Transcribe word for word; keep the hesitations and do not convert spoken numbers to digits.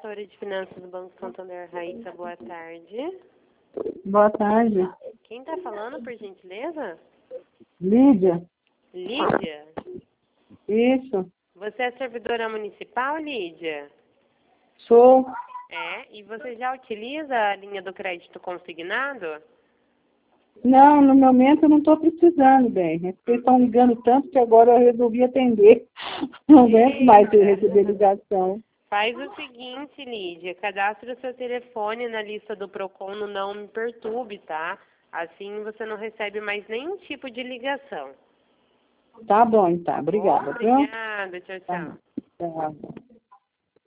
assessora de finanças do Banco Santander, Raíssa, boa tarde. Boa tarde. Quem está falando, por gentileza? Lídia. Lídia? Isso. Você é servidora municipal, Lídia? Sou. É, e você já utiliza a linha do crédito consignado? Não, no momento eu não estou precisando, bem. É porque estão ligando tanto que agora eu resolvi atender. Não aguento mais receber ligação. Faz o seguinte, Lídia, cadastre o seu telefone na lista do Procon no Não Me Perturbe, tá? Assim você não recebe mais nenhum tipo de ligação. Tá bom, então. Obrigada, viu? Obrigada, tchau, tchau. Tá. Tchau.